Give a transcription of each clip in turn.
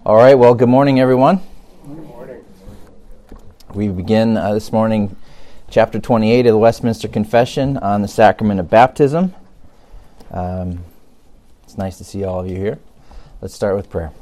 All right, well, good morning, everyone. Good morning. We begin this morning chapter 28 of the Westminster Confession on the sacrament of baptism. It's nice to see all of you here. Let's start with prayer.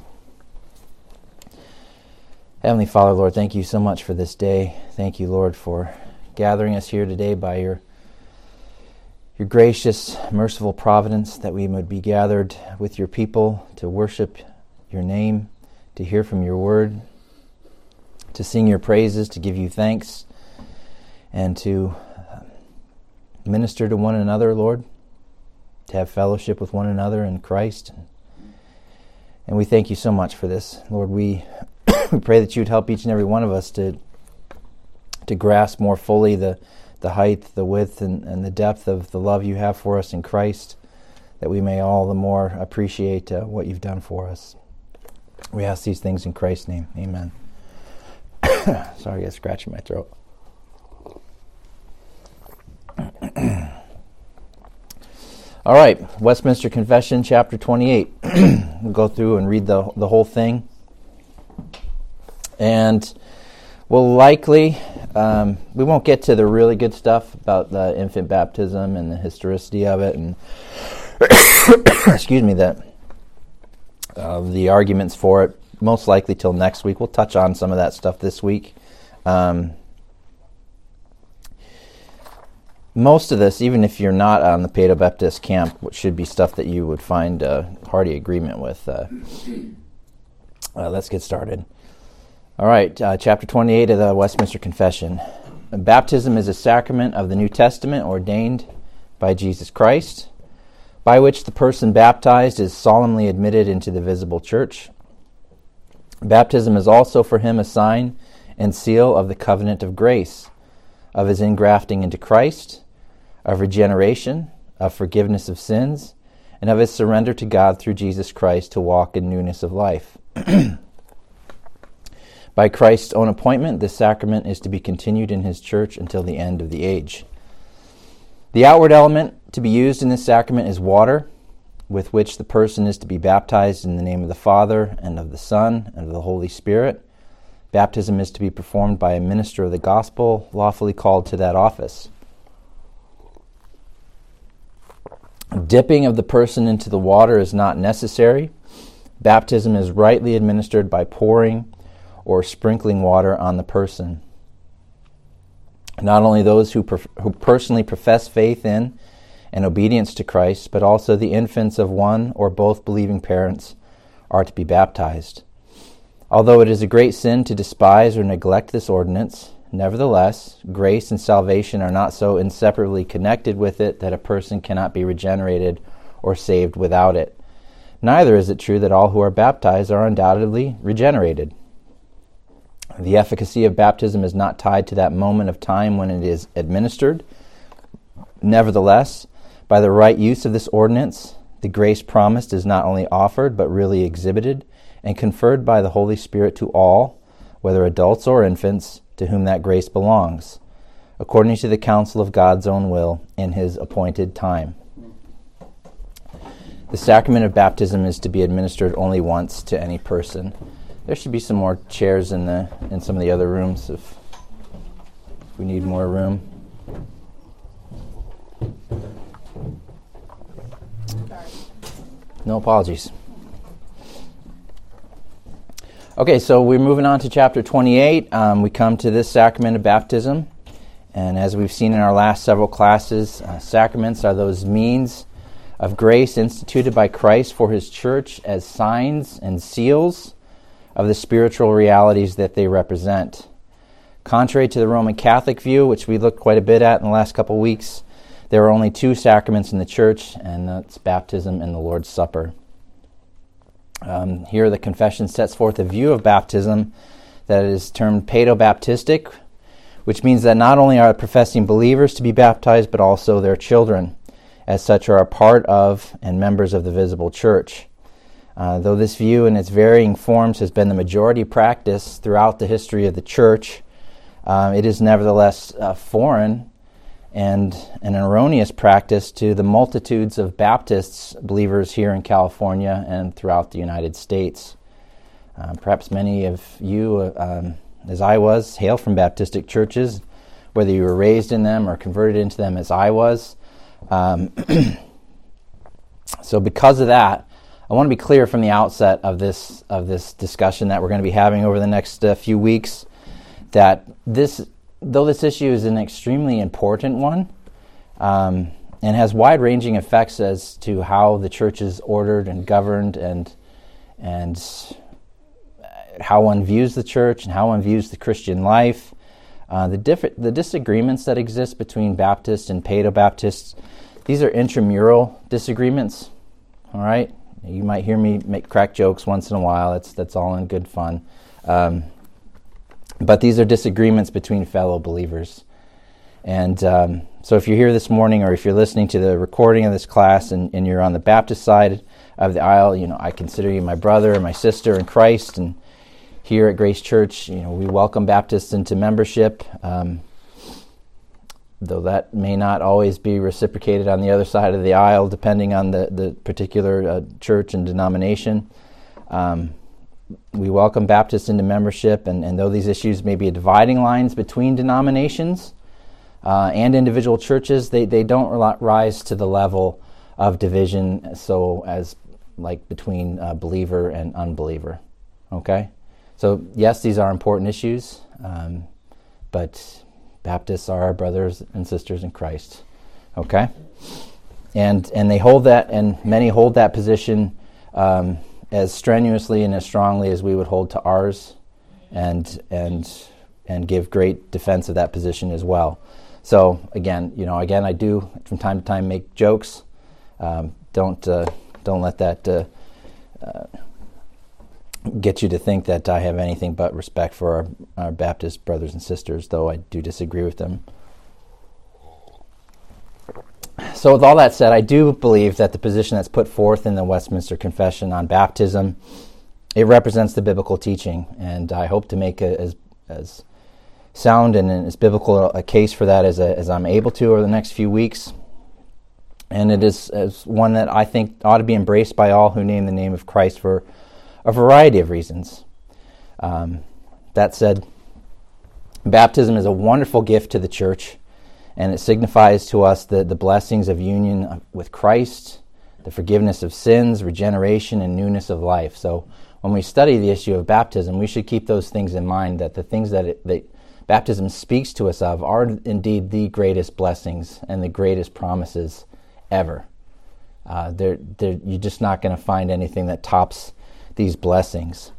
Heavenly Father, Lord, thank you so much for this day. Thank you, Lord, for gathering us here today by your gracious, merciful providence, that we would be gathered with your people to worship your name, to hear from your word, to sing your praises, to give you thanks, and to minister to one another, Lord, to have fellowship with one another in Christ. And we thank you so much for this. Lord, we pray that you would help each and every one of us to grasp more fully the height, the width, and the depth of the love you have for us in Christ, that we may all the more appreciate what you've done for us. We ask these things in Christ's name. Amen. Sorry, I got scratch in my throat. All right, Westminster Confession, chapter 28. We'll go through and read the whole thing. And we'll likely, we won't get to the really good stuff about the infant baptism and the historicity of it, and excuse me, the arguments for it, most likely till next week. We'll touch on some of that stuff this week. Most of this, even if you're not on the Paedo-Baptist camp, should be stuff that you would find hearty agreement with. Let's get started. All right, chapter 28 of the Westminster Confession. Baptism is a sacrament of the New Testament ordained by Jesus Christ, by which the person baptized is solemnly admitted into the visible church. Baptism is also for him a sign and seal of the covenant of grace, of his ingrafting into Christ, of regeneration, of forgiveness of sins, and of his surrender to God through Jesus Christ to walk in newness of life. By Christ's own appointment, this sacrament is to be continued in his church until the end of the age. The outward element to be used in this sacrament is water, with which the person is to be baptized in the name of the Father, and of the Son, and of the Holy Spirit. Baptism is to be performed by a minister of the gospel, lawfully called to that office. Dipping of the person into the water is not necessary. Baptism is rightly administered by pouring or sprinkling water on the person. Not only those who personally profess faith in and obedience to Christ, but also the infants of one or both believing parents are to be baptized. Although it is a great sin to despise or neglect this ordinance, nevertheless, grace and salvation are not so inseparably connected with it that a person cannot be regenerated or saved without it. Neither is it true that all who are baptized are undoubtedly regenerated. The efficacy of baptism is not tied to that moment of time when it is administered. Nevertheless, by the right use of this ordinance, the grace promised is not only offered, but really exhibited and conferred by the Holy Spirit to all, whether adults or infants, to whom that grace belongs, according to the counsel of God's own will in his appointed time. The sacrament of baptism is to be administered only once to any person. There should be some more chairs in some of the other rooms if we need more room. No apologies. Okay, so we're moving on to chapter 28. We come to this sacrament of baptism. And as we've seen in our last several classes, sacraments are those means of grace instituted by Christ for his church as signs and seals of the spiritual realities that they represent. Contrary to the Roman Catholic view, which we looked quite a bit at in the last couple of weeks, there are only two sacraments in the church, and that's baptism and the Lord's Supper. Here the confession sets forth a view of baptism that is termed Paedo-Baptistic, which means that not only are professing believers to be baptized, but also their children, as such are a part of and members of the visible church. Though this view in its varying forms has been the majority practice throughout the history of the church, it is nevertheless foreign and an erroneous practice to the multitudes of Baptists believers here in California and throughout the United States. Perhaps many of you, as I was, hail from Baptistic churches, whether you were raised in them or converted into them as I was. So because of that, I want to be clear from the outset of this discussion that we're going to be having over the next few weeks, that though this issue is an extremely important one, and has wide-ranging effects as to how the church is ordered and governed, and how one views the church and how one views the Christian life, the disagreements that exist between Baptists and Paedo-Baptists, these are intramural disagreements. All right, you might hear me crack jokes once in a while. That's all in good fun. But these are disagreements between fellow believers. And so if you're here this morning, or if you're listening to the recording of this class and you're on the Baptist side of the aisle, I consider you my brother or my sister in Christ. And here at Grace Church, we welcome Baptists into membership, though that may not always be reciprocated on the other side of the aisle, depending on the particular church and denomination. We welcome Baptists into membership, and though these issues may be dividing lines between denominations and individual churches, they don't rise to the level of division, so as like between believer and unbeliever. Okay? So yes, these are important issues, but Baptists are our brothers and sisters in Christ. Okay? And they hold that, and many hold that position as strenuously and as strongly as we would hold to ours, and give great defense of that position as well. So again, I do from time to time make jokes. Don't let that get you to think that I have anything but respect for our Baptist brothers and sisters, though I do disagree with them. So with all that said, I do believe that the position that's put forth in the Westminster Confession on baptism, it represents the biblical teaching, and I hope to make as sound and as biblical a case for that as I'm able to over the next few weeks. And it is as one that I think ought to be embraced by all who name the name of Christ for a variety of reasons. That said, baptism is a wonderful gift to the church, and it signifies to us the blessings of union with Christ, the forgiveness of sins, regeneration, and newness of life. So when we study the issue of baptism, we should keep those things in mind, that the things that baptism speaks to us of are indeed the greatest blessings and the greatest promises ever. You're just not going to find anything that tops these blessings.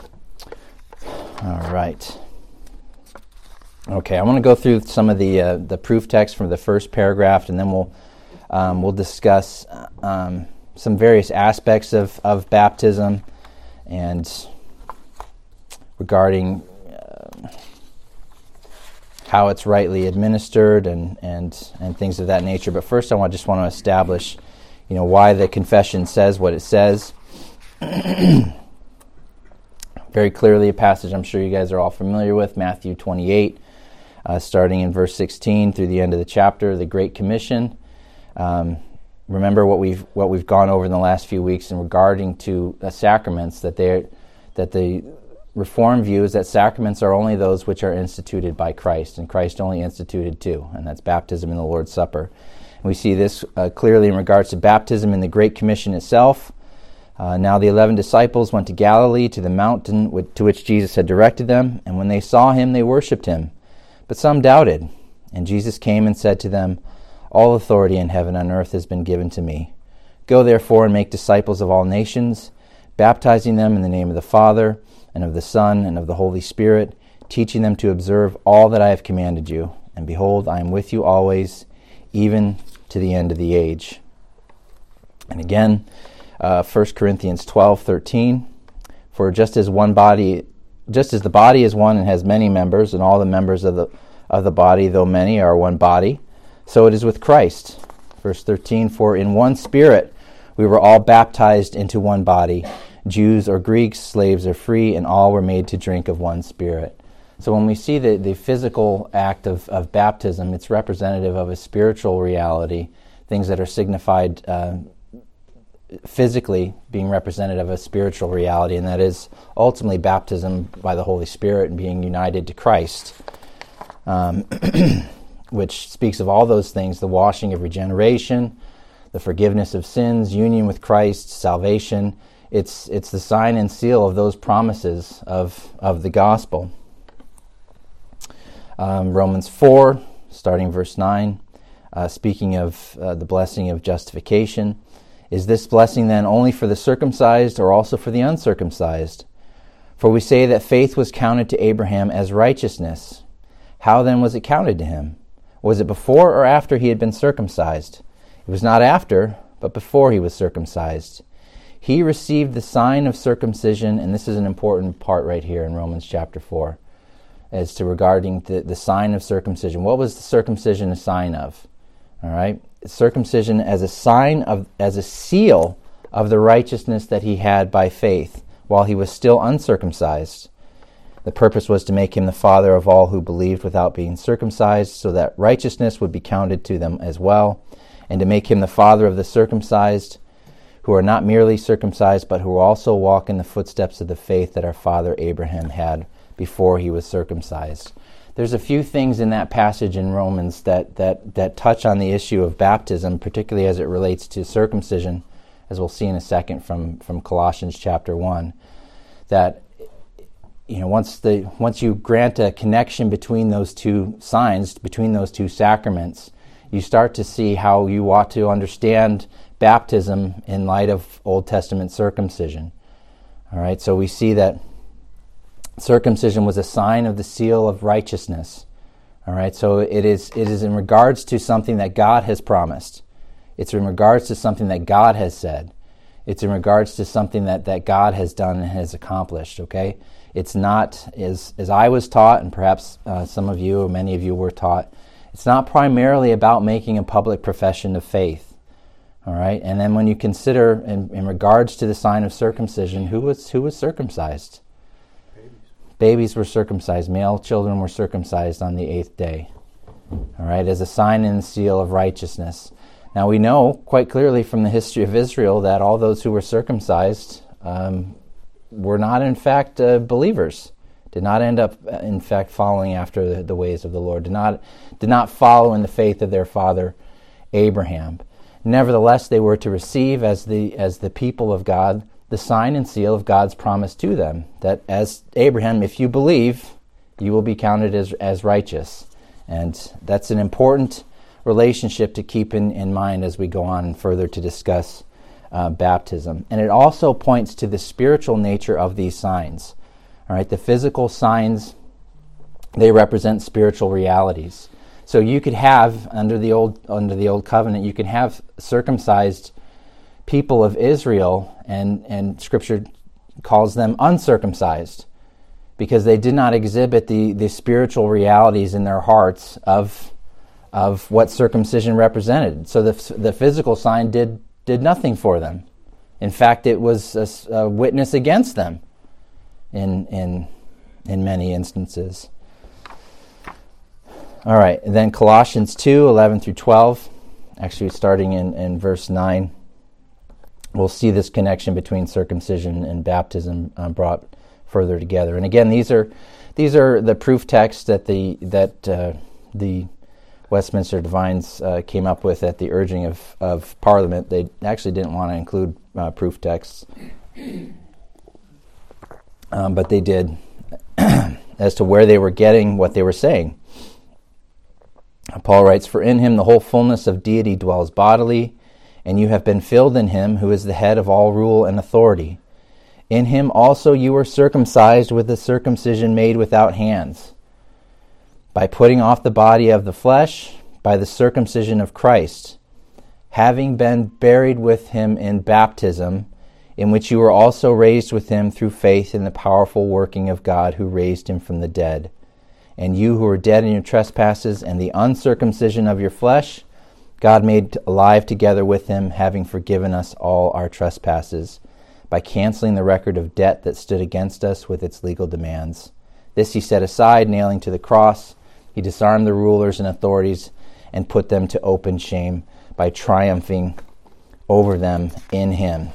All right. Okay, I want to go through some of the proof text from the first paragraph, and then we'll discuss some various aspects of baptism and regarding how it's rightly administered and things of that nature. But first, I just want to establish, why the confession says what it says. Very clearly, a passage I'm sure you guys are all familiar with, Matthew 28, starting in verse 16 through the end of the chapter, the Great Commission. Remember what we've gone over in the last few weeks in regarding to sacraments, that the Reformed view is that sacraments are only those which are instituted by Christ, and Christ only instituted two, and that's baptism and the Lord's Supper. And we see this clearly in regards to baptism in the Great Commission itself. Now the 11 disciples went to Galilee, to the mountain to which Jesus had directed them, and when they saw him, they worshipped him. But some doubted. And Jesus came and said to them, "All authority in heaven and on earth has been given to me. Go therefore and make disciples of all nations, baptizing them in the name of the Father, and of the Son, and of the Holy Spirit, teaching them to observe all that I have commanded you. And behold, I am with you always, even to the end of the age." And again, 1 Corinthians 12:13, "For just as the body is one and has many members, and all the members of the body, though many, are one body, so it is with Christ." Verse 13, "For in one Spirit we were all baptized into one body, Jews or Greeks, slaves or free, and all were made to drink of one Spirit." So when we see the physical act of baptism, it's representative of a spiritual reality, things that are signified physically being representative of a spiritual reality, and that is ultimately baptism by the Holy Spirit and being united to Christ, which speaks of all those things: the washing of regeneration, the forgiveness of sins, union with Christ, salvation. It's the sign and seal of those promises of the gospel. Romans 4, starting verse 9, speaking of the blessing of justification. Is this blessing then only for the circumcised or also for the uncircumcised? For we say that faith was counted to Abraham as righteousness. How then was it counted to him? Was it before or after he had been circumcised? It was not after, but before he was circumcised. He received the sign of circumcision, and this is an important part right here in Romans chapter 4, as to regarding the sign of circumcision. What was the circumcision a sign of? All right, circumcision as a sign of, as a seal of the righteousness that he had by faith while he was still uncircumcised. The purpose was to make him the father of all who believed without being circumcised, so that righteousness would be counted to them as well, and to make him the father of the circumcised, who are not merely circumcised, but who also walk in the footsteps of the faith that our father Abraham had before he was circumcised. There's a few things in that passage in Romans that touch on the issue of baptism, particularly as it relates to circumcision, as we'll see in a second from Colossians chapter 1. That, you know, once you grant a connection between those two signs, between those two sacraments, you start to see how you ought to understand baptism in light of Old Testament circumcision. All right, so we see that circumcision was a sign of the seal of righteousness. All right, so it is in regards to something that God has promised. It's in regards to something that God has said. It's in regards to something that God has done and has accomplished, okay? It's not, as I was taught, and perhaps some of you or many of you were taught, it's not primarily about making a public profession of faith. All right, and then when you consider in regards to the sign of circumcision, who was circumcised? Babies were circumcised. Male children were circumcised on the 8th day. All right, as a sign and seal of righteousness. Now we know quite clearly from the history of Israel that all those who were circumcised were not in fact believers. Did not end up in fact following after the ways of the Lord. Did not follow in the faith of their father Abraham. Nevertheless, they were to receive as the people of God the sign and seal of God's promise to them, that as Abraham, if you believe, you will be counted as righteous. And that's an important relationship to keep in mind as we go on further to discuss baptism. And it also points to the spiritual nature of these signs. All right, the physical signs, they represent spiritual realities. So you could have, under the old covenant, you could have circumcised people of Israel, and Scripture calls them uncircumcised, because they did not exhibit the spiritual realities in their hearts of what circumcision represented. So the physical sign did nothing for them. In fact, it was a witness against them in many instances. All right, and then Colossians 2, 11 through 12, actually starting in verse 9, we'll see this connection between circumcision and baptism brought further together. And again, these are the proof texts that the Westminster Divines came up with at the urging of Parliament. They actually didn't want to include proof texts, but they did, as to where they were getting what they were saying. Paul writes, "For in him the whole fullness of deity dwells bodily, and you have been filled in him who is the head of all rule and authority. In him also you were circumcised with the circumcision made without hands, by putting off the body of the flesh by the circumcision of Christ, having been buried with him in baptism, in which you were also raised with him through faith in the powerful working of God who raised him from the dead. And you who were dead in your trespasses and the uncircumcision of your flesh, God made alive together with him, having forgiven us all our trespasses, by canceling the record of debt that stood against us with its legal demands. This he set aside, nailing to the cross. He disarmed the rulers and authorities and put them to open shame by triumphing over them in him.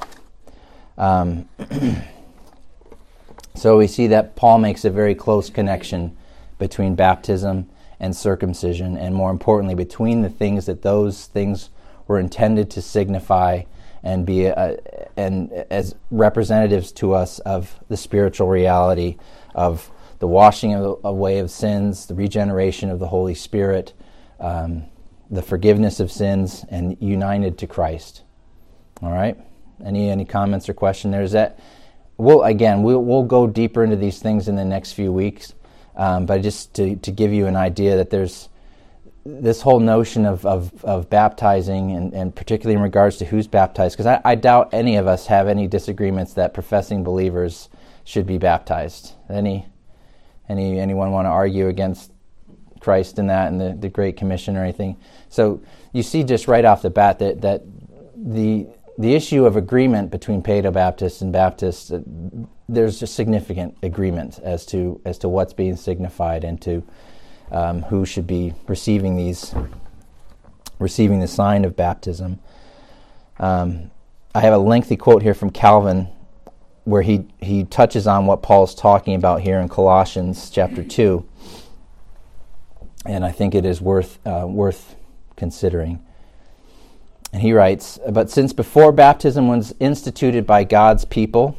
So we see that Paul makes a very close connection between baptism and circumcision, and more importantly, between the things that those things were intended to signify and be and as representatives to us of the spiritual reality of the washing away of sins, the regeneration of the Holy Spirit, the forgiveness of sins, and united to Christ. All right? Any comments or questions? There's that. We'll go deeper into these things in the next few weeks, but just to give you an idea that there's this whole notion of baptizing, and particularly in regards to who's baptized, because I doubt any of us have any disagreements that professing believers should be baptized. Anyone want to argue against Christ in that and the Great Commission or anything? So you see just right off the bat that the issue of agreement between Paedo-Baptists and Baptists, there's a significant agreement as to what's being signified and to who should be receiving the sign of baptism. I have a lengthy quote here from Calvin where he touches on what Paul's talking about here in Colossians chapter 2, and I think it is worth considering. And he writes, "But since before baptism was instituted, God's people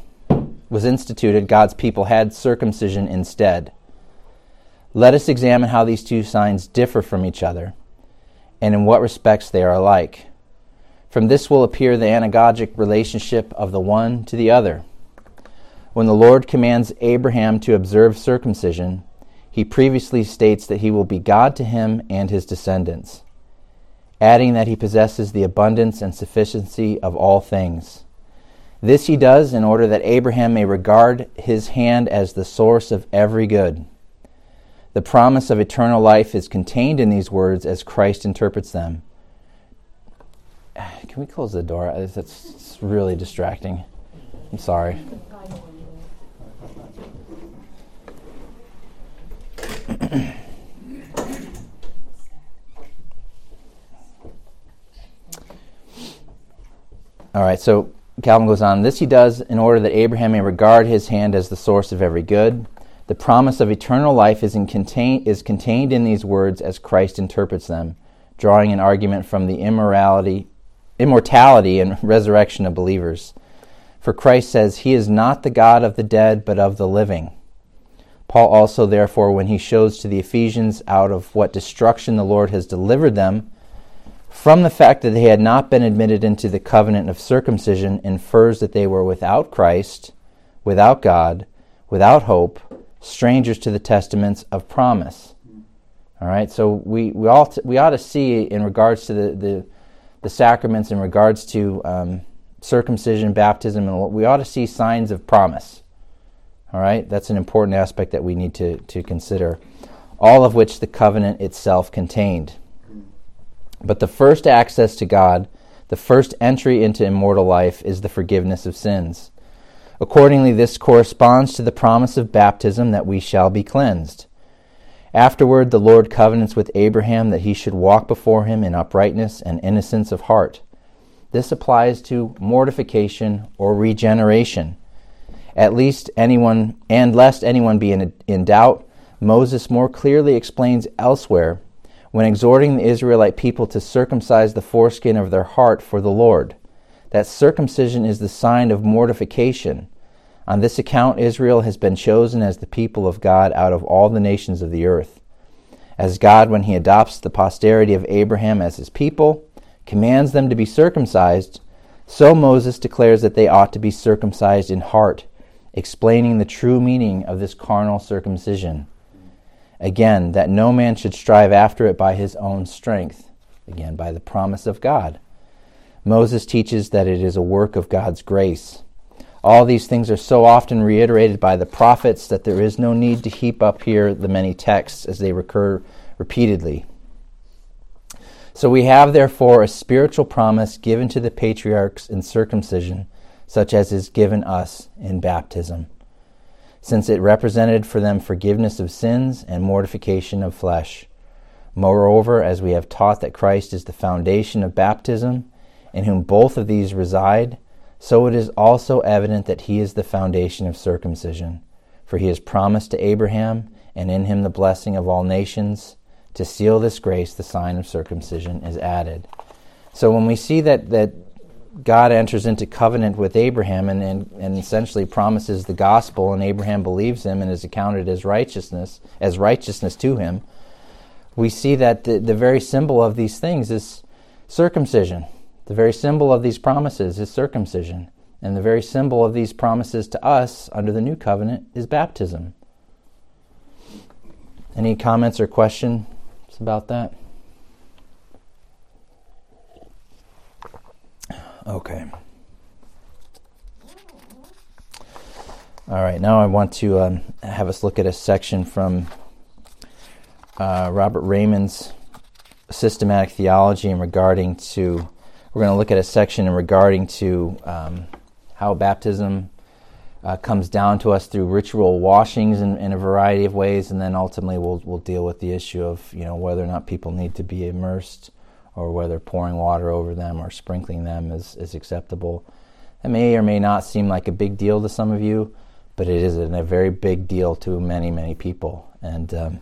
had circumcision instead. Let us examine how these two signs differ from each other, and in what respects they are alike. From this will appear the anagogic relationship of the one to the other. When the Lord commands Abraham to observe circumcision, he previously states that he will be God to him and his descendants, adding that he possesses the abundance and sufficiency of all things. This he does in order that Abraham may regard his hand as the source of every good. The promise of eternal life is contained in these words as Christ interprets them." Can we close the door? That's really distracting. I'm sorry. All right, so Calvin goes on, "This he does in order that Abraham may regard his hand as the source of every good. The promise of eternal life is contained in these words as Christ interprets them, drawing an argument from the immortality and resurrection of believers. For Christ says, 'He is not the God of the dead, but of the living.' Paul also, therefore, when he shows to the Ephesians out of what destruction the Lord has delivered them, from the fact that they had not been admitted into the covenant of circumcision, infers that they were without Christ, without God, without hope, strangers to the testaments of promise." All right, so we ought to see in regards to the sacraments, in regards to circumcision, baptism, and we ought to see signs of promise. All right, that's an important aspect that we need to consider, all of which the covenant itself contained. But the first access to God, the first entry into immortal life, is the forgiveness of sins. Accordingly, this corresponds to the promise of baptism that we shall be cleansed. Afterward, the Lord covenants with Abraham that he should walk before him in uprightness and innocence of heart. This applies to mortification or regeneration. Lest anyone be in doubt, Moses more clearly explains elsewhere when exhorting the Israelite people to circumcise the foreskin of their heart for the Lord, that circumcision is the sign of mortification. On this account, Israel has been chosen as the people of God out of all the nations of the earth. As God, when he adopts the posterity of Abraham as his people, commands them to be circumcised, so Moses declares that they ought to be circumcised in heart, explaining the true meaning of this carnal circumcision. Again, that no man should strive after it by his own strength, again, by the promise of God. Moses teaches that it is a work of God's grace. All these things are so often reiterated by the prophets that there is no need to heap up here the many texts as they recur repeatedly. So we have, therefore, a spiritual promise given to the patriarchs in circumcision, such as is given us in baptism, since it represented for them forgiveness of sins and mortification of flesh. Moreover, as we have taught that Christ is the foundation of baptism, in whom both of these reside, so it is also evident that he is the foundation of circumcision. For he has promised to Abraham, and in him the blessing of all nations. To seal this grace, the sign of circumcision is added. So when we see that God enters into covenant with Abraham and essentially promises the gospel, and Abraham believes him and is accounted as righteousness to him, we see that the very symbol of these things is circumcision. The very symbol of these promises is circumcision. And the very symbol of these promises to us under the new covenant is baptism. Any comments or questions about that? Okay. All right, now I want to have us look at a section from Robert Raymond's Systematic Theology we're going to look at a section regarding to how baptism comes down to us through ritual washings in a variety of ways, and then ultimately we'll deal with the issue of whether or not people need to be immersed, or whether pouring water over them or sprinkling them is acceptable. It may or may not seem like a big deal to some of you, but it is a very big deal to many, many people. And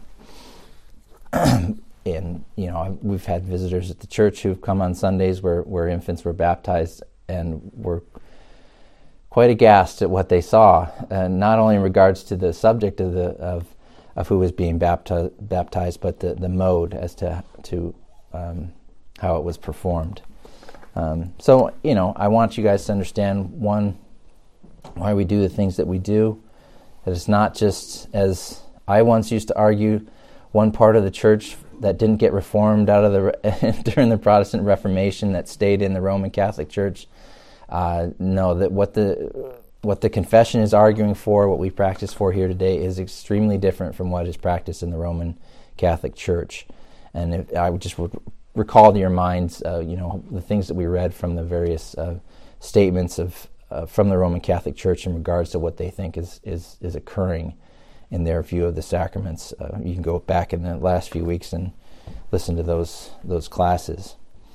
we've had visitors at the church who've come on Sundays where infants were baptized and were quite aghast at what they saw, not only in regards to the subject of who was being baptized, but the mode as to how it was performed. So I want you guys to understand, one, why we do the things that we do. That it's not just, as I once used to argue, one part of the church that didn't get reformed out of during the Protestant Reformation that stayed in the Roman Catholic Church. No, that what the confession is arguing for, what we practice for here today, is extremely different from what is practiced in the Roman Catholic Church. And I would just recall to your minds, the things that we read from the various statements from the Roman Catholic Church in regards to what they think is occurring in their view of the sacraments. You can go back in the last few weeks and listen to those classes.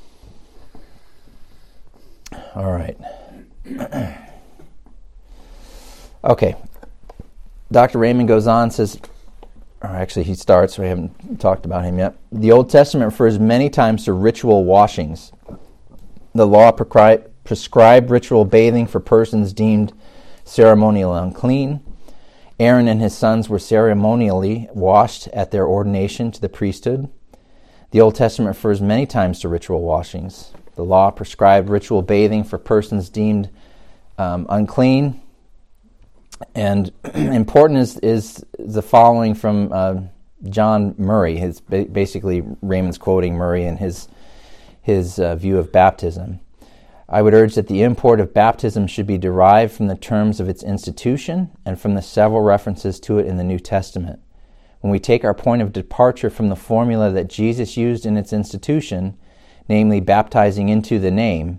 All right. Okay. Dr. Raymond goes on, says, or actually he starts, we haven't talked about him yet. The Old Testament refers many times to ritual washings. The law prescribed ritual bathing for persons deemed ceremonially unclean. Aaron and his sons were ceremonially washed at their ordination to the priesthood. The Old Testament refers many times to ritual washings. The law prescribed ritual bathing for persons deemed unclean. And important is the following from John Murray. Basically, Raymond's quoting Murray in his view of baptism. I would urge that the import of baptism should be derived from the terms of its institution and from the several references to it in the New Testament. When we take our point of departure from the formula that Jesus used in its institution, namely baptizing into the name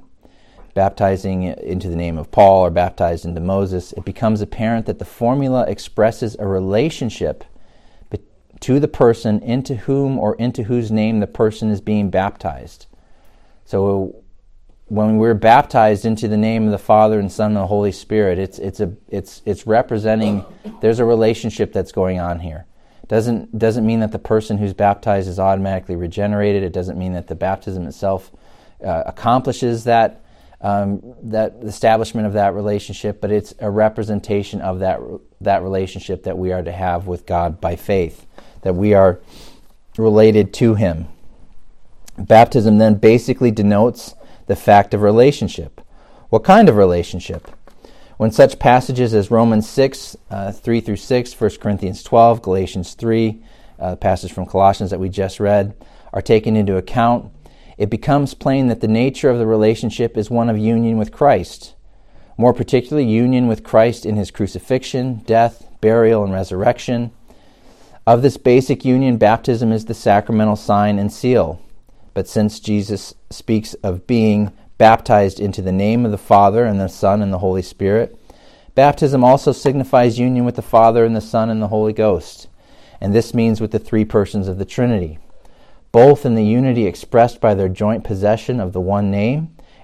of Paul or baptized into Moses, it becomes apparent that the formula expresses a relationship to the person into whom or into whose name the person is being baptized. So when we're baptized into the name of the Father and Son and the Holy Spirit, it's representing, there's a relationship that's going on here. Doesn't mean that the person who's baptized is automatically regenerated. It doesn't mean that the baptism itself accomplishes that establishment of that relationship, but it's a representation of that relationship that we are to have with God by faith, that we are related to Him. Baptism then basically denotes the fact of relationship. What kind of relationship? When such passages as Romans 6, 3 through 6, 1 Corinthians 12, Galatians 3, the passage from Colossians that we just read, are taken into account, it becomes plain that the nature of the relationship is one of union with Christ. More particularly, union with Christ in His crucifixion, death, burial, and resurrection. Of this basic union, baptism is the sacramental sign and seal. But since Jesus speaks of being baptized into the name of the Father and the Son and the Holy Spirit, baptism also signifies union with the Father and the Son and the Holy Ghost. And this means with the three persons of the Trinity, both in the unity expressed by their joint possession of the one name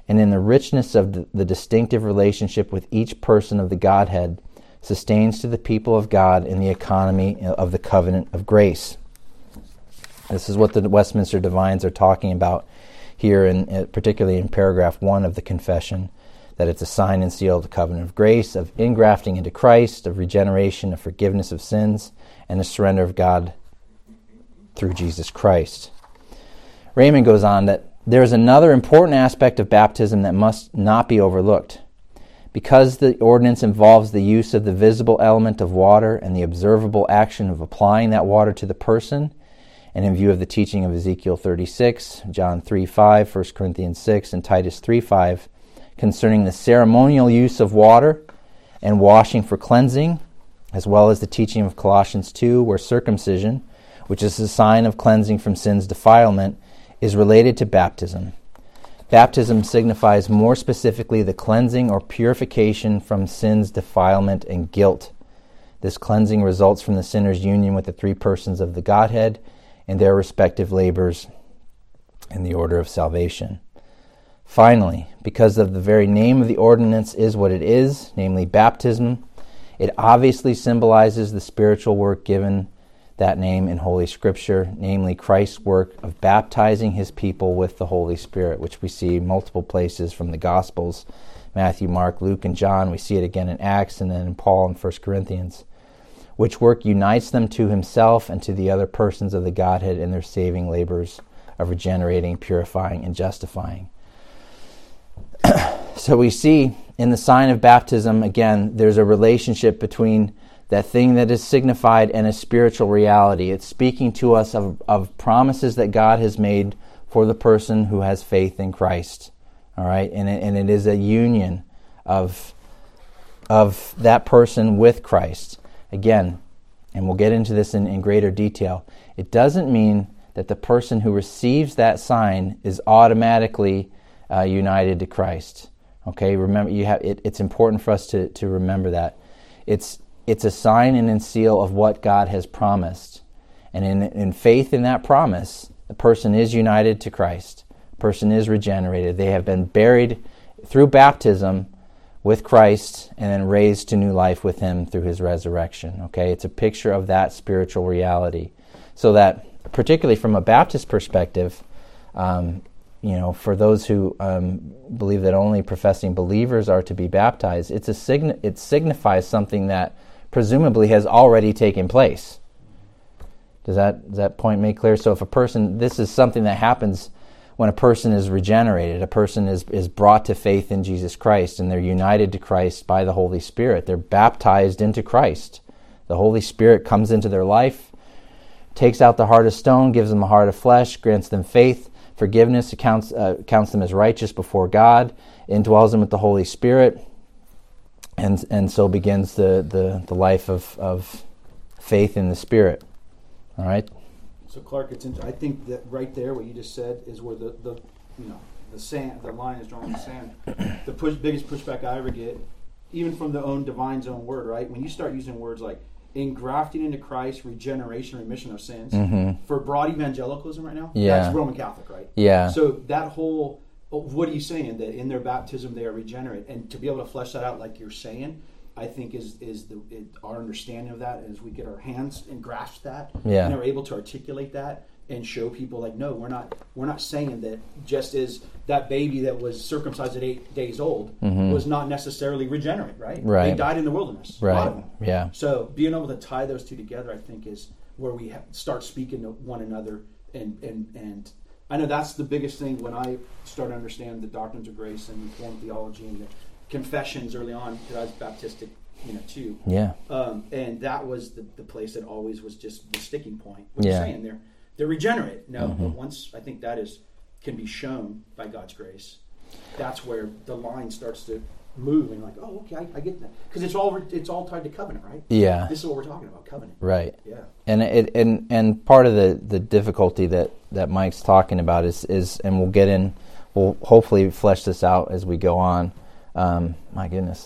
and in the richness of the distinctive relationship with each person of the Godhead, sustains to the people of God in the economy of the covenant of grace. This is what the Westminster Divines are talking about here, particularly in paragraph 1 of the Confession, that it's a sign and seal of the covenant of grace, of ingrafting into Christ, of regeneration, of forgiveness of sins, and the surrender of God through Jesus Christ. Raymond goes on that there is another important aspect of baptism that must not be overlooked. Because the ordinance involves the use of the visible element of water and the observable action of applying that water to the person, and in view of the teaching of Ezekiel 36, John 3:5, 1 Corinthians 6, and Titus 3:5, concerning the ceremonial use of water and washing for cleansing, as well as the teaching of Colossians 2, where circumcision, which is a sign of cleansing from sin's defilement, is related to baptism. Baptism signifies more specifically the cleansing or purification from sin's defilement and guilt. This cleansing results from the sinner's union with the three persons of the Godhead and their respective labors in the order of salvation. Finally, because of the very name of the ordinance is what it is, namely baptism, it obviously symbolizes the spiritual work given that name in Holy Scripture, namely Christ's work of baptizing his people with the Holy Spirit, which we see multiple places from the Gospels, Matthew, Mark, Luke, and John. We see it again in Acts and then in Paul and 1 Corinthians, which work unites them to himself and to the other persons of the Godhead in their saving labors of regenerating, purifying, and justifying. So we see in the sign of baptism, again, there's a relationship between that thing that is signified and a spiritual reality. It's speaking to us of promises that God has made for the person who has faith in Christ. All right, and it is a union of that person with Christ. Again, and we'll get into this in greater detail, it doesn't mean that the person who receives that sign is automatically united to Christ. Okay, remember, it's important for us to remember that. It's a sign and a seal of what God has promised. And in faith in that promise, the person is united to Christ. The person is regenerated. They have been buried through baptism with Christ and then raised to new life with him through his resurrection. Okay, it's a picture of that spiritual reality. So that, particularly from a Baptist perspective, for those who believe that only professing believers are to be baptized, it signifies something that presumably has already taken place. Does that point make clear? So if a person, this is something that happens when a person is regenerated, a person is brought to faith in Jesus Christ, and they're united to Christ by the Holy Spirit. They're baptized into Christ. The Holy Spirit comes into their life, takes out the heart of stone, gives them a heart of flesh, grants them faith, forgiveness, counts them as righteous before God, indwells them with the Holy Spirit, and so begins the life of faith in the Spirit. All right. So Clark, I think that right there, what you just said, is where the line is drawn in the sand. The biggest pushback I ever get, even from the Divine's own word, right? When you start using words like engrafting into Christ, regeneration, remission of sins, for broad evangelicalism right now, that's Roman Catholic, right? Yeah. So that whole, what are you saying? That in their baptism they are regenerate, and to be able to flesh that out like you're saying, I think is our understanding of that, as we get our hands and grasp that, and are able to articulate that and show people like, no, we're not saying that just as that baby that was circumcised at 8 days old was not necessarily regenerate, right? They died in the wilderness, a lot of them. Yeah. So being able to tie those two together, I think, is where we start speaking to one another, and I know that's the biggest thing when I started to understand the doctrines of grace and Reformed theology and the confessions early on, because I was Baptistic, too. Yeah. And that was the place that always was just the sticking point. What you're saying, they're regenerate. No, but once I think that can be shown by God's grace, that's where the line starts to move, and like, oh, okay, I get that, because it's all tied to covenant, right? Yeah. This is what we're talking about, covenant. Right. Yeah. And part of the difficulty that Mike's talking about is, and we'll hopefully flesh this out as we go on. My goodness,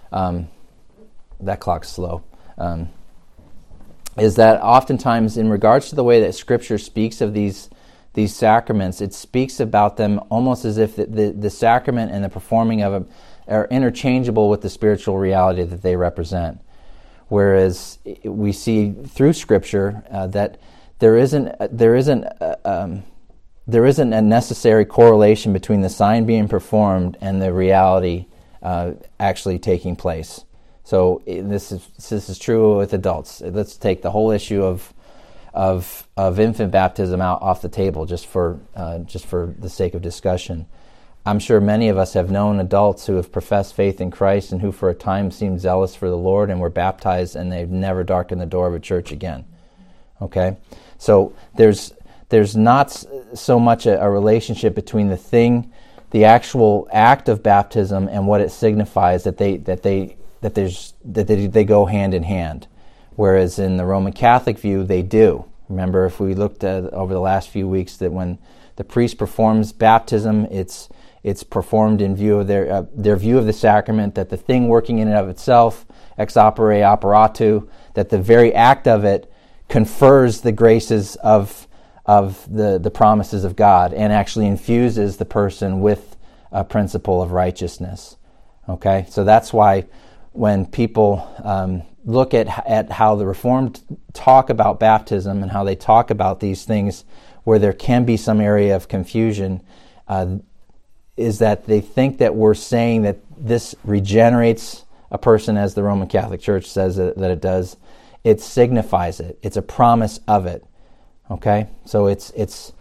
that clock's slow. Is that oftentimes in regards to the way that Scripture speaks of these these sacraments, it speaks about them almost as if the sacrament and the performing of it are interchangeable with the spiritual reality that they represent. Whereas we see through Scripture that there isn't a necessary correlation between the sign being performed and the reality actually taking place. So this is true with adults. Let's take the whole issue of infant baptism off the table just for the sake of discussion. I'm sure many of us have known adults who have professed faith in Christ and who for a time seemed zealous for the Lord and were baptized, and they've never darkened the door of a church again. Okay? So there's not so much a relationship between the actual act of baptism and what it signifies that they go hand in hand. Whereas in the Roman Catholic view, they do. Remember, if we looked at over the last few weeks, that when the priest performs baptism, it's performed in view of their view of the sacrament, that the thing working in and of itself, ex opere operatu, that the very act of it confers the graces of the promises of God and actually infuses the person with a principle of righteousness. Okay, so that's why when people look at how the Reformed talk about baptism and how they talk about these things where there can be some area of confusion, is that they think that we're saying that this regenerates a person, as the Roman Catholic Church says that it does. It signifies it. It's a promise of it. Okay, so it's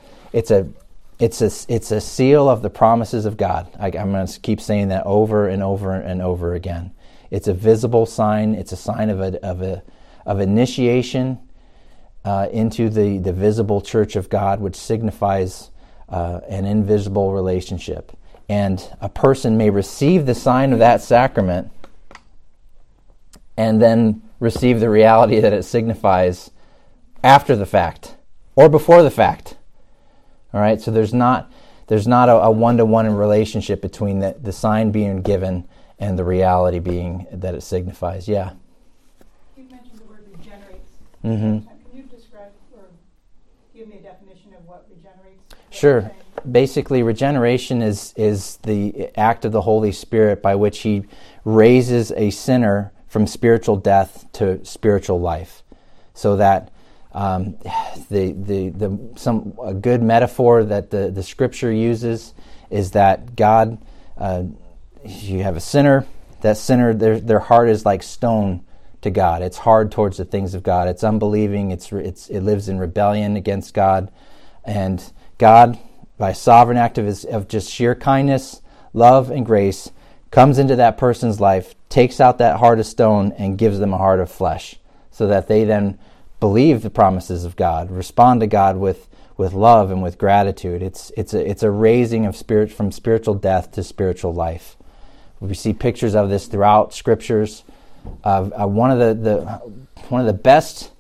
a seal of the promises of God. I'm going to keep saying that over and over and over again. It's a visible sign. It's a sign of initiation into the visible Church of God, which signifies an invisible relationship. And a person may receive the sign of that sacrament and then receive the reality that it signifies after the fact or before the fact. All right, so there's not a one-to-one relationship between the sign being given and the reality being that it signifies. Yeah. You mentioned the word regenerates. Mm-hmm. Can you describe or give me a definition of what regenerates? Sure. Basically, regeneration is the act of the Holy Spirit by which He raises a sinner from spiritual death to spiritual life, so that a good metaphor that the Scripture uses is that God, you have a sinner. That sinner, their heart is like stone to God. It's hard towards the things of God. It's unbelieving. It lives in rebellion against God, and God, by sovereign act of just sheer kindness, love, and grace, comes into that person's life, takes out that heart of stone, and gives them a heart of flesh, so that they then believe the promises of God, respond to God with love and with gratitude. It's a raising of spirit from spiritual death to spiritual life. We see pictures of this throughout Scriptures. One of the best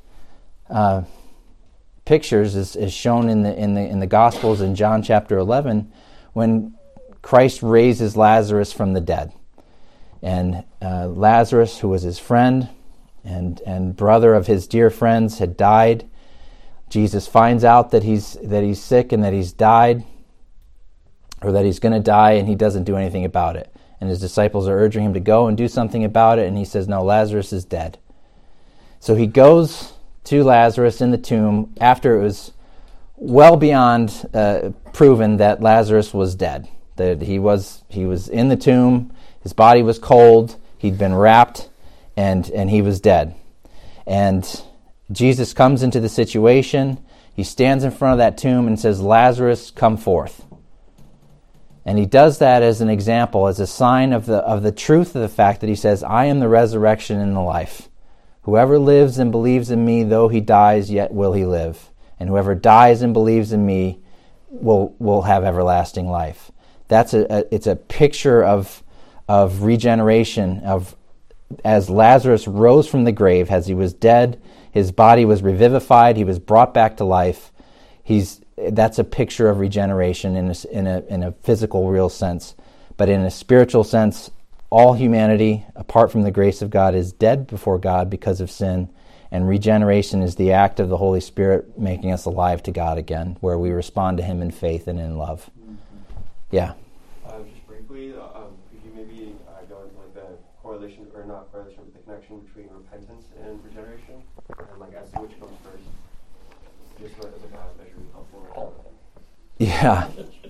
pictures is shown in the Gospels in John chapter 11, when Christ raises Lazarus from the dead, and Lazarus, who was his friend and brother of his dear friends, had died. Jesus finds out that he's sick and that he's died, or that he's going to die, and he doesn't do anything about it. And his disciples are urging him to go and do something about it, and he says, "No, Lazarus is dead." So he goes to Lazarus in the tomb after it was well beyond proven that Lazarus was dead. That he was in the tomb, his body was cold, he'd been wrapped, and he was dead. And Jesus comes into the situation. He stands in front of that tomb and says, "Lazarus, come forth." And he does that as an example, as a sign of the truth of the fact that he says, "I am the resurrection and the life. Whoever lives and believes in me, though he dies, yet will he live. And whoever dies and believes in me will have everlasting life." It's a picture of regeneration, of as Lazarus rose from the grave, as he was dead, his body was revivified, he was brought back to life. That's a picture of regeneration in a physical, real sense. But in a spiritual sense, all humanity, apart from the grace of God, is dead before God because of sin, And regeneration is the act of the Holy Spirit making us alive to God again, where we respond to him in faith and in love. Yeah. Just briefly, could you maybe go into like the correlation, or not correlation, but the connection between repentance and regeneration, and like as to which comes first? Just as a kind of measure helpful. Yeah.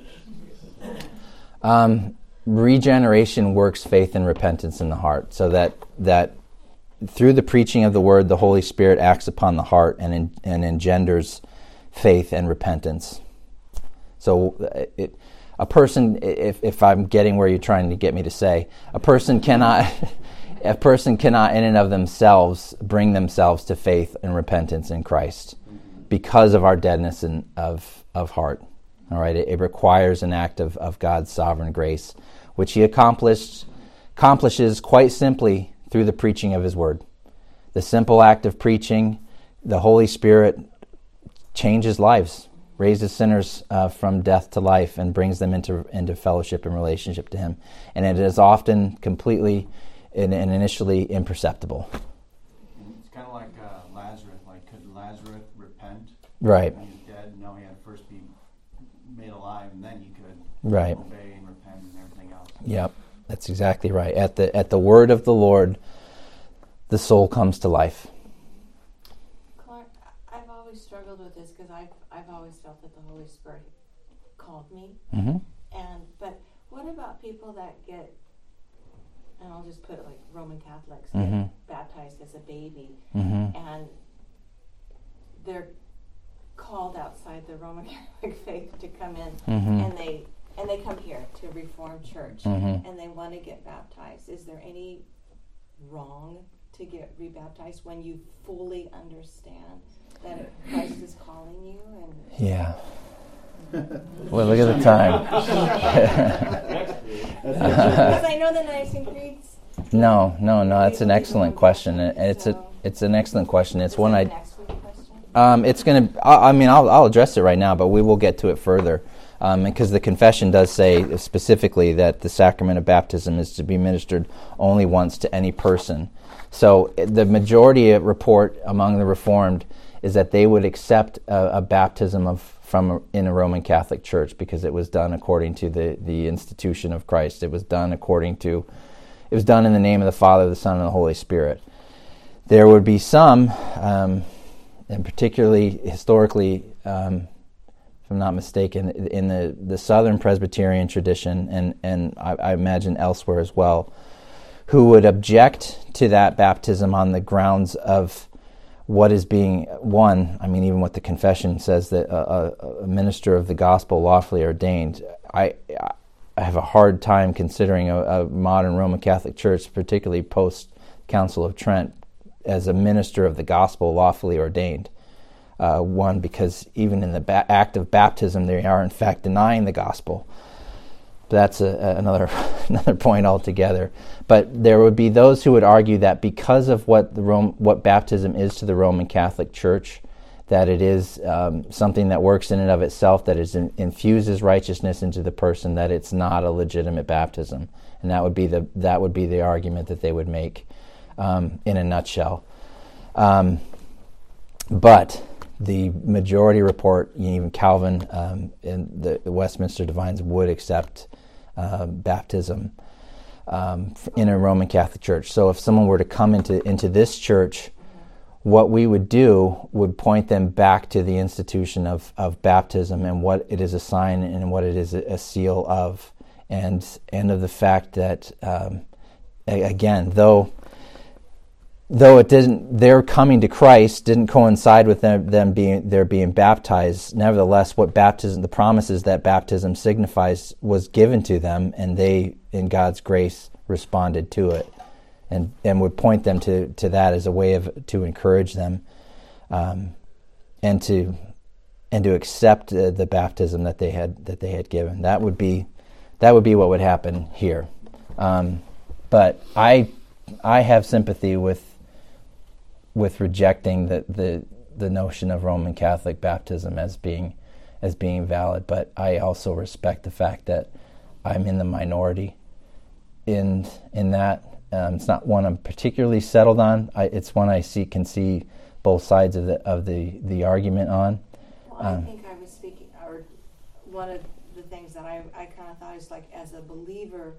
Regeneration works faith and repentance in the heart, so that through the preaching of the word, the Holy Spirit acts upon the heart and engenders faith and repentance. So a person, if I'm getting where you're trying to get me to say, a person cannot in and of themselves bring themselves to faith and repentance in Christ because of our deadness of heart. All right, it requires an act of God's sovereign grace, which he accomplishes quite simply through the preaching of his word. The simple act of preaching, the Holy Spirit changes lives, raises sinners from death to life, and brings them into fellowship and relationship to him. And it is often completely and initially imperceptible. It's kind of like Lazarus. Like, could Lazarus repent? Right. When he's dead? No, he had to first be made alive, and then he could right. obey and repent and everything else. Yep, that's exactly right. At the word of the Lord, the soul comes to life. Clark, I've always struggled with this because I've always felt that the Holy Spirit called me. Mm-hmm. But what about people that get, and I'll just put it like Roman Catholics, mm-hmm. get baptized as a baby, mm-hmm. and they're called outside the Roman Catholic faith to come in, mm-hmm. and they come here to Reformed Church, mm-hmm. and they want to get baptized. Is there any wrong to get rebaptized when you fully understand that Christ is calling you? And yeah. Well, look at the time. Because I know the Nicene Creeds. No. That's an excellent question, and it's an excellent question. It's one Next week question? It's going to. I'll address it right now, but we will get to it further, because the confession does say specifically that the sacrament of baptism is to be ministered only once to any person. So the majority report among the Reformed is that they would accept a baptism in a Roman Catholic Church because it was done according to the institution of Christ. It was done in the name of the Father, the Son, and the Holy Spirit. There would be some, and particularly historically, if I'm not mistaken, in the Southern Presbyterian tradition, and I imagine elsewhere as well, who would object to that baptism on the grounds of what is being even what the confession says, that a minister of the gospel lawfully ordained. I have a hard time considering a modern Roman Catholic Church, particularly post Council of Trent, as a minister of the gospel lawfully ordained. Because even in the act of baptism, they are in fact denying the gospel. That's another point altogether. But there would be those who would argue that because of what baptism is to the Roman Catholic Church, that it is something that works in and of itself, that infuses righteousness into the person, that it's not a legitimate baptism, and that would be the argument that they would make in a nutshell. But the majority report, even Calvin and the Westminster Divines, would accept baptism in a Roman Catholic Church. So if someone were to come into this church, what we would do would point them back to the institution of baptism and what it is a sign and what it is a seal of, and of the fact that, again, though it didn't, their coming to Christ didn't coincide with them being baptized. Nevertheless, what baptism, the promises that baptism signifies, was given to them, and they, in God's grace, responded to it, and would point them to that as a way to encourage them, and to accept the baptism that they had given. That would be what would happen here. But I have sympathy with rejecting the notion of Roman Catholic baptism as being valid, but I also respect the fact that I'm in the minority in that, It's not one I'm particularly settled on. It's one I can see both sides of the argument on. Well, I think I was speaking, or one of the things that I kind of thought is like, as a believer,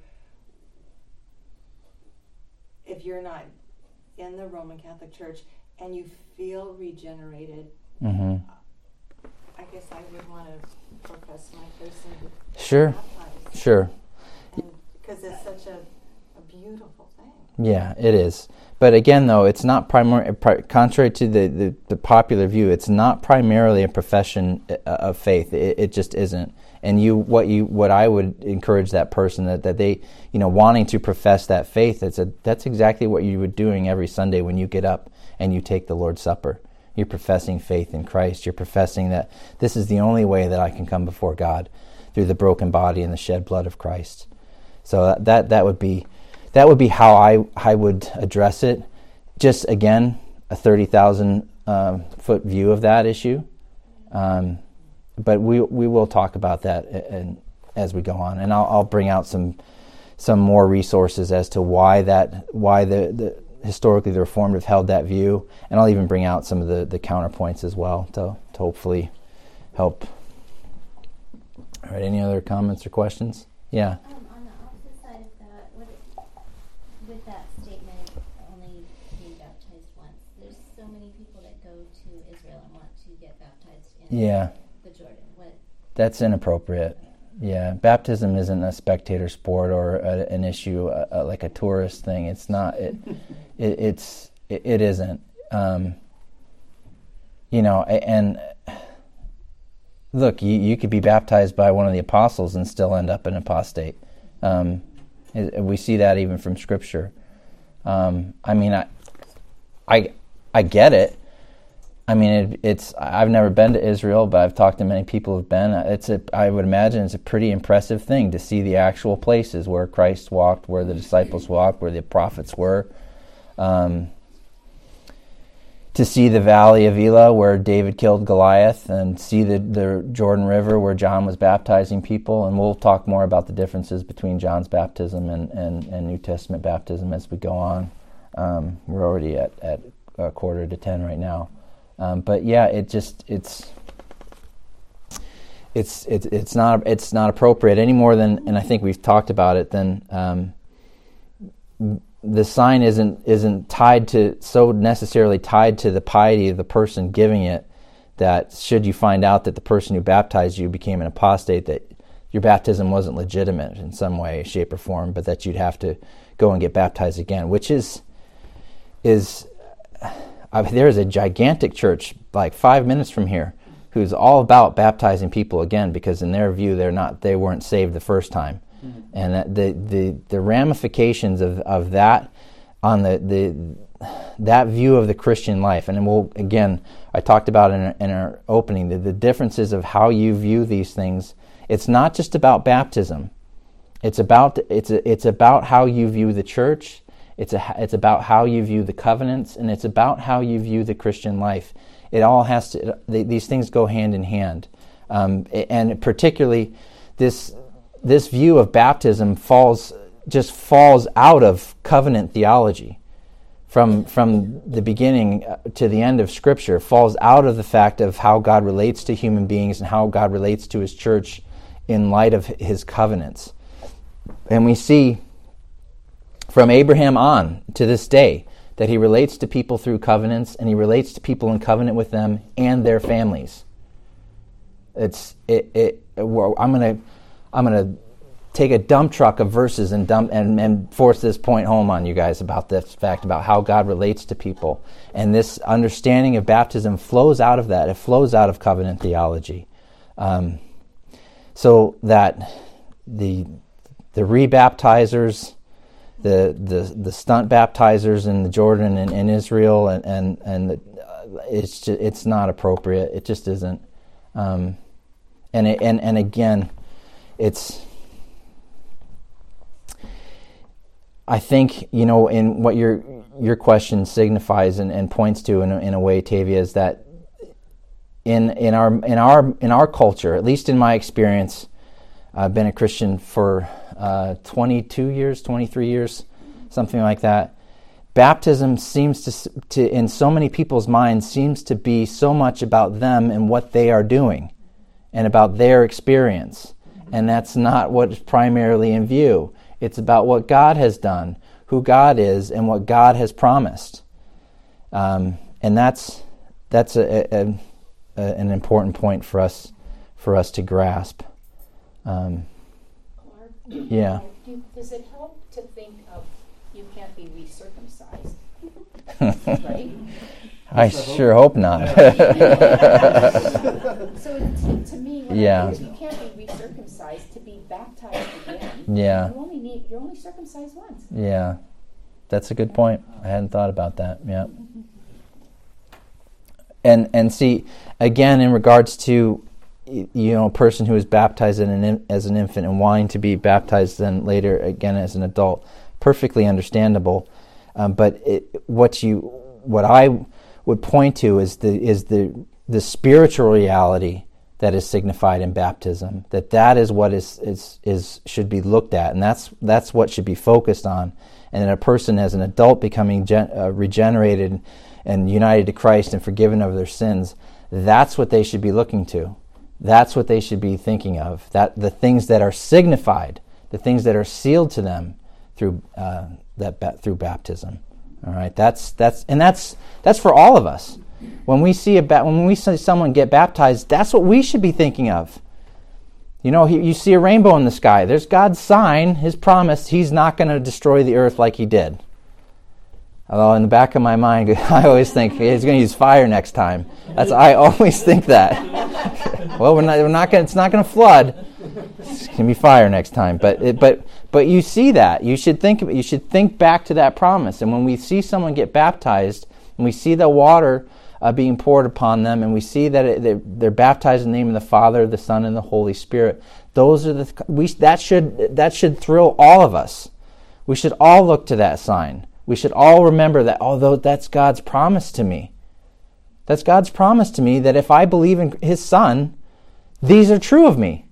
if you're not in the Roman Catholic Church and you feel regenerated, Mm-hmm. I guess I would want to profess my faith and be Sure. baptized. Sure. Because it's such a beautiful thing. Yeah, it is. But again, though, it's not contrary to the popular view, it's not primarily a profession of faith. It just isn't. And what I would encourage that person that they, wanting to profess that faith, that's exactly what you were doing every Sunday when you get up and you take the Lord's Supper. You're professing faith in Christ. You're professing that this is the only way that I can come before God, through the broken body and the shed blood of Christ. So that would be how I would address it. Just again, a 30,000 foot view of that issue. But we will talk about that as we go on, and I'll bring out some more resources as to why the historically the Reformed have held that view, and I'll even bring out some of the counterpoints as well to hopefully help. All right, any other comments or questions? Yeah. On the opposite side of that, with that statement, only being baptized once, there's so many people that go to Israel and want to get baptized in the Jordan. That's inappropriate. Yeah, baptism isn't a spectator sport or an issue like a tourist thing. It's not. It isn't. And look, you could be baptized by one of the apostles and still end up an apostate. We see that even from Scripture. I get it. I've never been to Israel, but I've talked to many people who've been. I would imagine it's a pretty impressive thing to see the actual places where Christ walked, where the disciples walked, where the prophets were. To see the Valley of Elah, where David killed Goliath, and see the Jordan River, where John was baptizing people. And we'll talk more about the differences between John's baptism and New Testament baptism as we go on. We're already at 9:45 right now. But yeah, it's not appropriate any more than, and I think we've talked about it. Then the sign isn't necessarily tied to the piety of the person giving it. That should you find out that the person who baptized you became an apostate, that your baptism wasn't legitimate in some way, shape, or form, but that you'd have to go and get baptized again, which is. There is a gigantic church like 5 minutes from here who's all about baptizing people again, because in their view they weren't saved the first time. Mm-hmm. And that the ramifications of that on that view of the Christian life, and I talked about in our opening the differences of how you view these things. It's not just about baptism. It's about how you view the church. It's about how you view the covenants, and it's about how you view the Christian life. It all has to. These things go hand in hand, and particularly this view of baptism falls out of covenant theology, from the beginning to the end of Scripture. Falls out of the fact of how God relates to human beings and how God relates to His church in light of His covenants, and we see. From Abraham on to this day, that he relates to people through covenants, and he relates to people in covenant with them and their families. I'm gonna take a dump truck of verses and force this point home on you guys about this fact about how God relates to people, and this understanding of baptism flows out of that. It flows out of covenant theology, so that the rebaptizers. The stunt baptizers in the Jordan and in Israel and it's not appropriate. It just isn't. And again, I think in what your question signifies and points to in a way, Tavia, is that in our culture, at least in my experience, I've been a Christian for 23 years, something like that. Baptism seems to in so many people's minds, seems to be so much about them and what they are doing and about their experience. And that's not what is primarily in view. It's about what God has done, who God is, and what God has promised. And that's an important point for us to grasp. Yeah. Does it help to think of you can't be recircumcised? Right? I sure hope not. So to me, when I think you can't be recircumcised, to be baptized again, yeah. you're only circumcised once. Yeah. That's a good point. I hadn't thought about that. Yeah. And see, again, in regards to a person who is baptized as an infant and wanting to be baptized then later again as an adult, perfectly understandable. But what I would point to is the spiritual reality that is signified in baptism. That is what is should be looked at, and that's what should be focused on. And then a person as an adult becoming regenerated and united to Christ and forgiven of their sins, that's what they should be looking to. That's what they should be thinking of. That the things that are signified, the things that are sealed to them through through baptism. All right, that's for all of us. When we see someone get baptized, that's what we should be thinking of. You see a rainbow in the sky. There's God's sign, His promise. He's not going to destroy the earth like He did. Although in the back of my mind, I always think He's going to use fire next time. I always think that. Well, we're not going. It's not going to flood. It's going to be fire next time. But you see that. You should think back to that promise. And when we see someone get baptized, and we see the water being poured upon them, and we see that they're baptized in the name of the Father, the Son, and the Holy Spirit. Those are that should thrill all of us. We should all look to that sign. We should all remember that, although that's God's promise to me. That's God's promise to me that if I believe in His Son, these are true of me.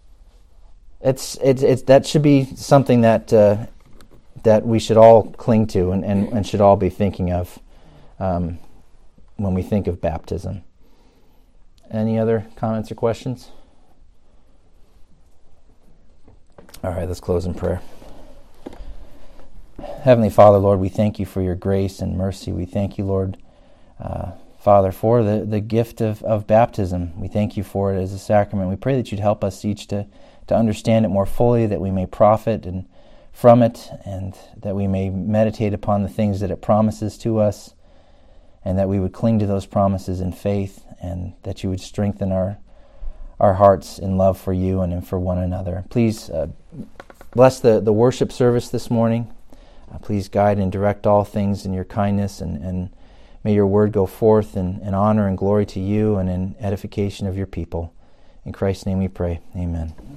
That should be something that we should all cling to and should all be thinking of when we think of baptism. Any other comments or questions? All right, let's close in prayer. Heavenly Father, Lord, we thank You for Your grace and mercy. We thank You, Lord, Father, for the gift of baptism. We thank You for it as a sacrament. We pray that You'd help us each to understand it more fully, that we may profit from it, and that we may meditate upon the things that it promises to us, and that we would cling to those promises in faith, and that You would strengthen our hearts in love for You and for one another. Please bless the worship service this morning. Please guide and direct all things in Your kindness, and may Your word go forth in honor and glory to You and in edification of Your people. In Christ's name we pray. Amen.